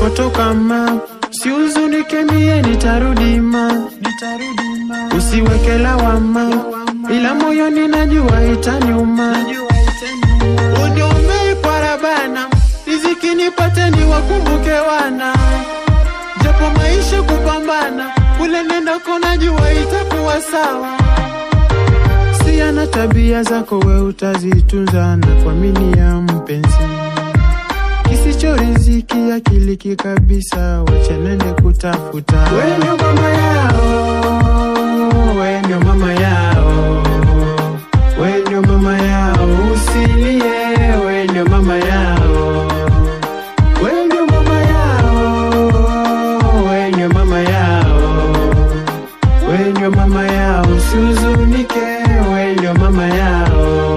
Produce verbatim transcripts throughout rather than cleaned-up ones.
ulipotoka ma, si huzunike mie nitarudi ma, nitarudi ma. Usiweke lawama, ila moyo ninajua itaniuma. Uniombee parabana, riziki nipate ni wakumbuke wana. Japo maisha kupambana, kule nenda kona jua itakuwa sawa. Siana tabia zako we utazitunza na kuamini ya mpenzi. Kisicho riziki ya kiliki kabisa, wacha nende kutafuta. We ndio mama yao, we ndio mama yao, we ndio mama yao, usilie, we ndio mama yao, we ndio mama yao, we ndio mama yao, we ndio mama yao, usihuzunike, we ndio mama yao.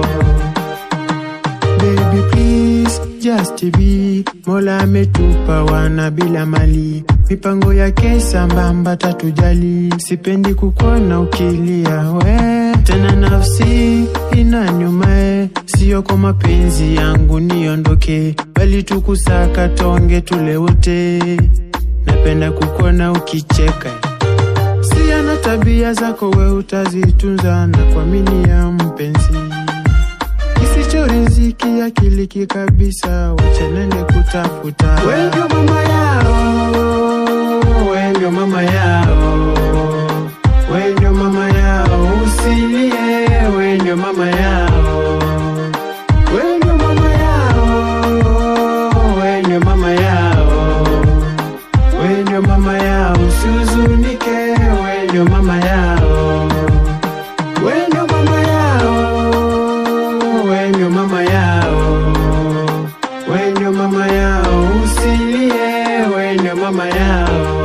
Baby please, just be, Mola ametupa wana bila mali, mipango yake sambamba tatujali. Sipendi kukuona ukilia we, tena nafsi inanyumae. Sio kwa mapenzi yangu niondoke, bali tukusaka tonge tule wote. Napenda kukuona ukicheka, siana tabia zako we utazitunza na kuamini ya mpenzi. Kisicho riziki ya kiliki kabisa, wacha nende kutafuta. We ndio mama yao, we ndio mama yao, we ndio mama yao, usilie, we ndio mama yao, we ndio mama yao, we ndio mama yao, we ndio mama yao, usihuzunike, we ndio mama yao, we ndio mama yao, we ndio mama yao, we ndio mama yao, usilie, we ndio mama yao.